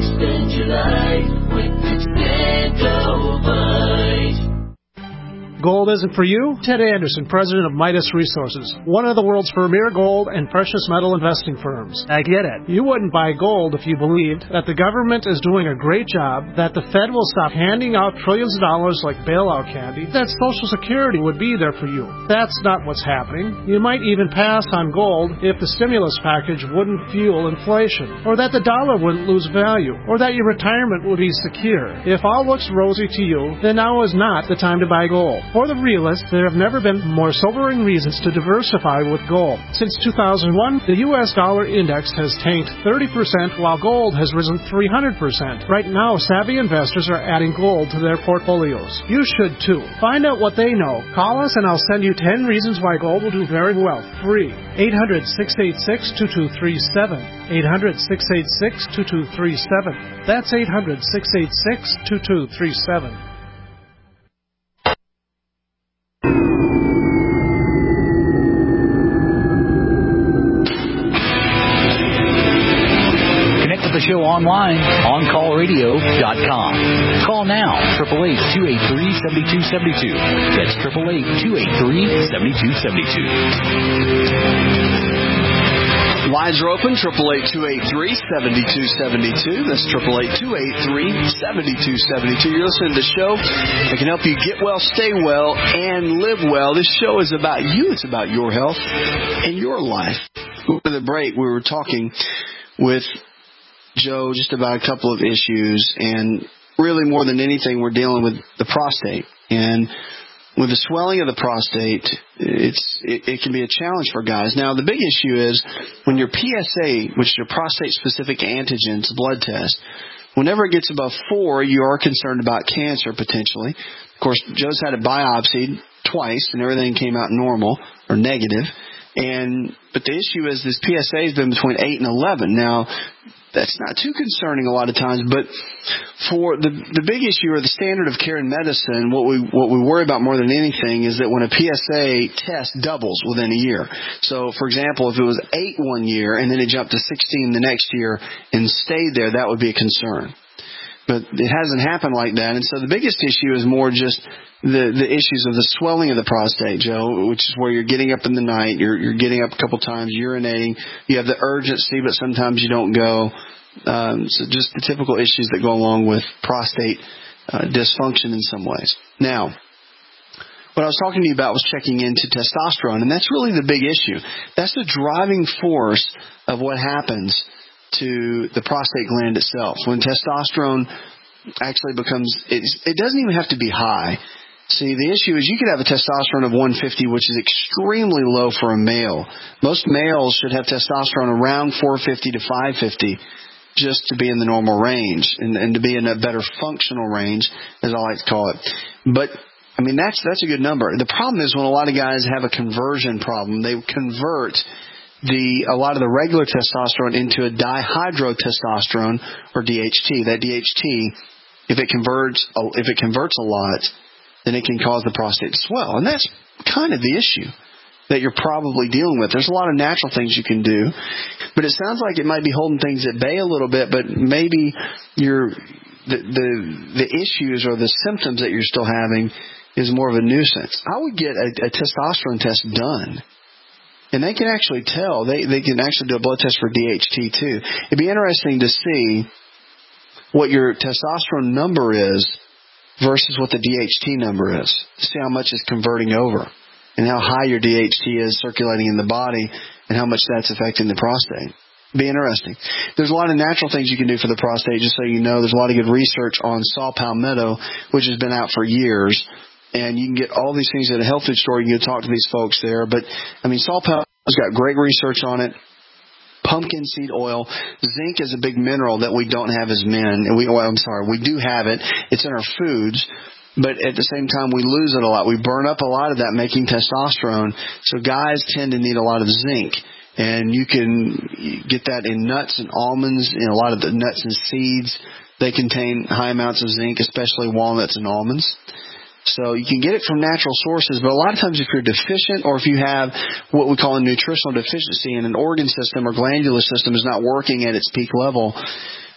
Extend your life with Extendovite. Gold isn't for you? Ted Anderson, president of Midas Resources, one of the world's premier gold and precious metal investing firms. I get it. You wouldn't buy gold if you believed that the government is doing a great job, that the Fed will stop handing out trillions of dollars like bailout candy, that Social Security would be there for you. That's not what's happening. You might even pass on gold if the stimulus package wouldn't fuel inflation, or that the dollar wouldn't lose value, or that your retirement would be secure. If all looks rosy to you, then now is not the time to buy gold. For the realists, there have never been more sobering reasons to diversify with gold. Since two thousand one, the U S dollar index has tanked thirty percent while gold has risen three hundred percent. Right now, savvy investors are adding gold to their portfolios. You should too. Find out what they know. Call us and I'll send you ten reasons why gold will do very well. Free. eight hundred, six eight six, two two three seven. eight hundred, six eight six, two two three seven. That's eight hundred, six eight six, two two three seven. The show online, on call radio dot com. Call now, eight eight eight, two eight three, seven two seven two. That's eight eight eight, two eight three, seven two seven two. Lines are open, eight eight eight, two eight three, seven two seven two. That's eight eight eight, two eight three, seven two seven two. You're listening to the show that can help you get well, stay well, and live well. This show is about you. It's about your health and your life. Before the break, we were talking with Joe just about a couple of issues, and really more than anything, we're dealing with the prostate. And with the swelling of the prostate, it's it, it can be a challenge for guys. Now, the big issue is when your P S A, which is your prostate-specific antigens blood test, whenever it gets above four, you are concerned about cancer potentially. Of course, Joe's had it biopsied twice, and everything came out normal or negative. And but the issue is this P S A has been between eight and eleven. Now, that's not too concerning a lot of times, but for the the big issue or the standard of care in medicine, what we what we worry about more than anything is that when a P S A test doubles within a year. So, for example, if it was eight one year and then it jumped to sixteen the next year and stayed there, that would be a concern. But it hasn't happened like that, and so the biggest issue is more just the the issues of the swelling of the prostate, Joe, which is where you're getting up in the night, you're you're getting up a couple times, urinating, you have the urgency, but sometimes you don't go. Um, so just the typical issues that go along with prostate uh, dysfunction in some ways. Now, what I was talking to you about was checking into testosterone, and that's really the big issue. That's the driving force of what happens to the prostate gland itself. When testosterone actually becomes, it's, it doesn't even have to be high. See, the issue is you could have a testosterone of one fifty, which is extremely low for a male. Most males should have testosterone around four fifty to five fifty just to be in the normal range and, and to be in a better functional range, as I like to call it. But I mean, that's that's a good number. The problem is when a lot of guys have a conversion problem, they convert the a lot of the regular testosterone into a dihydrotestosterone or D H T. That D H T, if it converts if it converts a lot, then it can cause the prostate to swell. And that's kind of the issue that you're probably dealing with. There's a lot of natural things you can do, but it sounds like it might be holding things at bay a little bit, but maybe you're the the, the issues or the symptoms that you're still having is more of a nuisance. I would get a, a testosterone test done. And they can actually tell. They they can actually do a blood test for D H T too. It'd be interesting to see what your testosterone number is versus what the D H T number is. To see how much is converting over and how high your D H T is circulating in the body and how much that's affecting the prostate. Be interesting. There's a lot of natural things you can do for the prostate, just so you know. There's a lot of good research on saw palmetto, which has been out for years. And you can get all these things at a health food store. You can talk to these folks there. But, I mean, saw palmetto's got great research on it. Pumpkin seed oil. Zinc is a big mineral that we don't have as men. And we, well, I'm sorry, we do have it. It's in our foods. But at the same time, we lose it a lot. We burn up a lot of that making testosterone. So guys tend to need a lot of zinc. And you can get that in nuts and almonds. In a lot of the nuts and seeds, they contain high amounts of zinc, especially walnuts and almonds. So you can get it from natural sources, but a lot of times if you're deficient or if you have what we call a nutritional deficiency and an organ system or glandular system is not working at its peak level,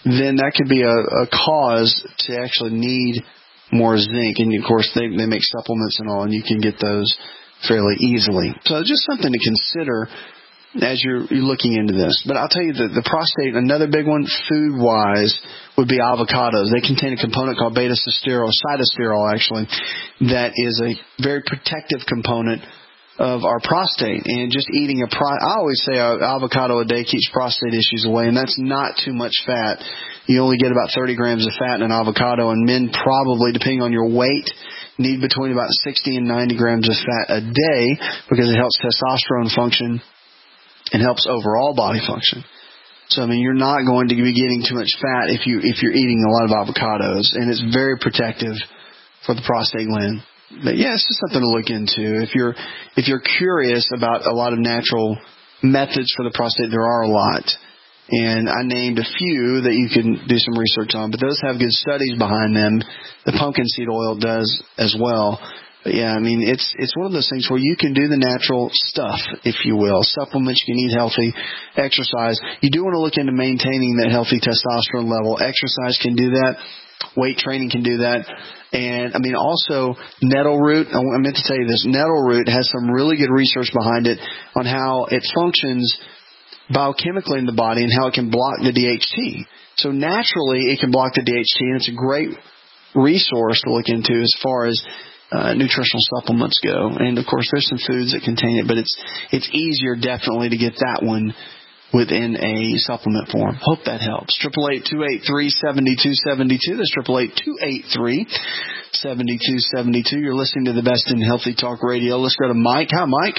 then that could be a, a cause to actually need more zinc. And, of course, they, they make supplements and all, and you can get those fairly easily. So just something to consider as you're, you're looking into this. But I'll tell you that the prostate, another big one, food-wise, would be avocados. They contain a component called beta-sitosterol, cytosterol, actually, that is a very protective component of our prostate. And just eating a pro- I always say an avocado a day keeps prostate issues away, and that's not too much fat. You only get about thirty grams of fat in an avocado, and men probably, depending on your weight, need between about sixty and ninety grams of fat a day because it helps testosterone function and helps overall body function. So, I mean, you're not going to be getting too much fat if, you, if you're eating a lot of avocados, and it's very protective for the prostate gland. But, yeah, it's just something to look into. If you're if you're curious about a lot of natural methods for the prostate, there are a lot. And I named a few that you can do some research on, but those have good studies behind them. The pumpkin seed oil does as well. But yeah, I mean, it's it's one of those things where you can do the natural stuff, if you will. Supplements, you can eat healthy, exercise. You do want to look into maintaining that healthy testosterone level. Exercise can do that. Weight training can do that. And, I mean, also, nettle root, I meant to tell you this, nettle root has some really good research behind it on how it functions biochemically in the body and how it can block the D H T. So naturally, it can block the D H T, and it's a great resource to look into as far as uh, nutritional supplements go. And, of course, there's some foods that contain it, but it's it's easier definitely to get that one within a supplement form. Hope that helps. triple eight, two eight three, seven two seven two. That's triple eight, two eight three, seven two seven two. You're listening to the best in Healthy Talk Radio. Let's go to Mike. Hi, Mike.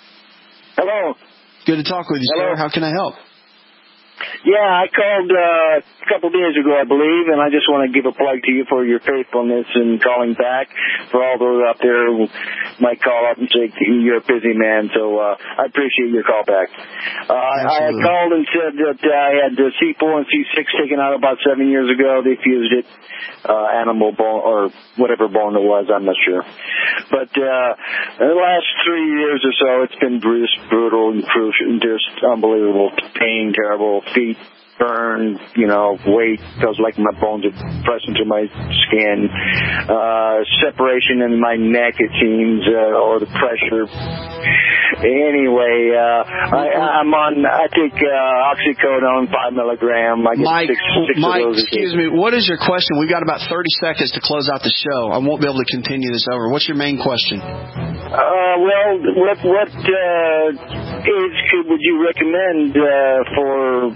Hello. Good to talk with you, Hello. sir. How can I help? Yeah, I called uh, a couple of days ago, I believe, and I just want to give a plug to you for your faithfulness in calling back. For all those out there who might call up and say you're a busy man, so uh, I appreciate your call back. Uh, I had called and said that I had the C four and C six taken out about seven years ago. They fused it, uh, animal bone or whatever bone it was, I'm not sure. But uh, in the last three years or so, it's been just brutal and crucial, just unbelievable pain, terrible. Feet burn, you know, weight, feels like my bones are pressed into my skin. Uh, separation in my neck, it seems, uh, or the pressure. Anyway, uh, I, I'm on, I take uh, oxycodone, five milligram. I get Mike, six, six Mike, of those excuse me, what is your question? We've got about thirty seconds to close out the show. I won't be able to continue this over. What's your main question? Uh, well, what what uh, is could would you recommend uh, for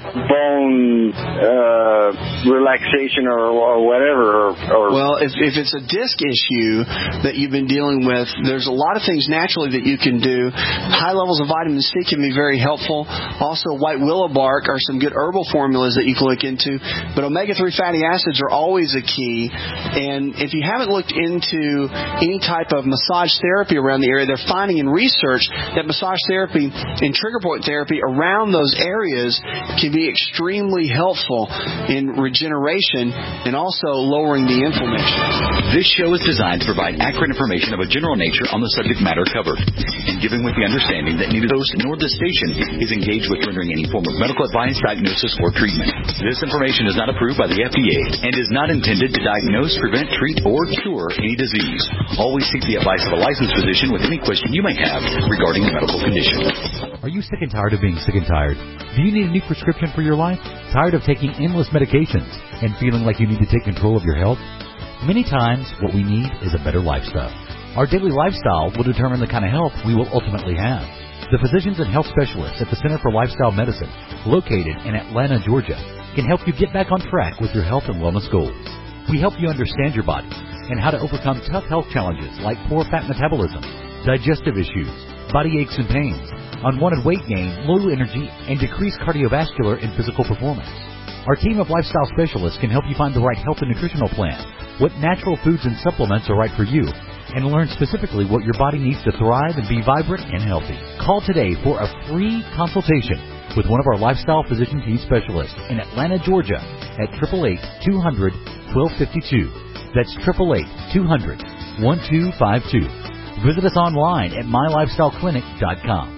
bone uh, relaxation or, or whatever? Or, or well, if if it's a disc issue that you've been dealing with, there's a lot of things naturally that you can do. High levels of vitamin C can be very helpful. Also, white willow bark are some good herbal formulas that you can look into. But omega three fatty acids are always a key. And if you haven't looked into any type of massage therapy around the area, they're finding in research that massage therapy and trigger point therapy around those areas can be extremely helpful in regeneration and also lowering the inflammation. This show is designed to provide accurate information of a general nature on the subject matter covered, and given with the understanding that neither host nor the station is engaged with rendering any form of medical advice, diagnosis, or treatment. This information is not approved by the F D A and is not intended to diagnose, prevent, treat, or cure any disease. Always seek the advice of a licensed physician with any question you may have regarding a medical condition. Are you sick and tired of being sick and tired? Do you need a new prescription for your life? Tired of taking endless medications and feeling like you need to take control of your health? Many times, what we need is a better lifestyle. Our daily lifestyle will determine the kind of health we will ultimately have. The physicians and health specialists at the Center for Lifestyle Medicine, located in Atlanta, Georgia, can help you get back on track with your health and wellness goals. We help you understand your body and how to overcome tough health challenges like poor fat metabolism, digestive issues, body aches and pains, unwanted weight gain, low energy, and decreased cardiovascular and physical performance. Our team of lifestyle specialists can help you find the right health and nutritional plan, what natural foods and supplements are right for you, and learn specifically what your body needs to thrive and be vibrant and healthy. Call today for a free consultation with one of our lifestyle physician team specialists in Atlanta, Georgia at eight eight eight, two hundred, twelve fifty-two. That's eight eight eight, two hundred, twelve fifty-two. Visit us online at my lifestyle clinic dot com.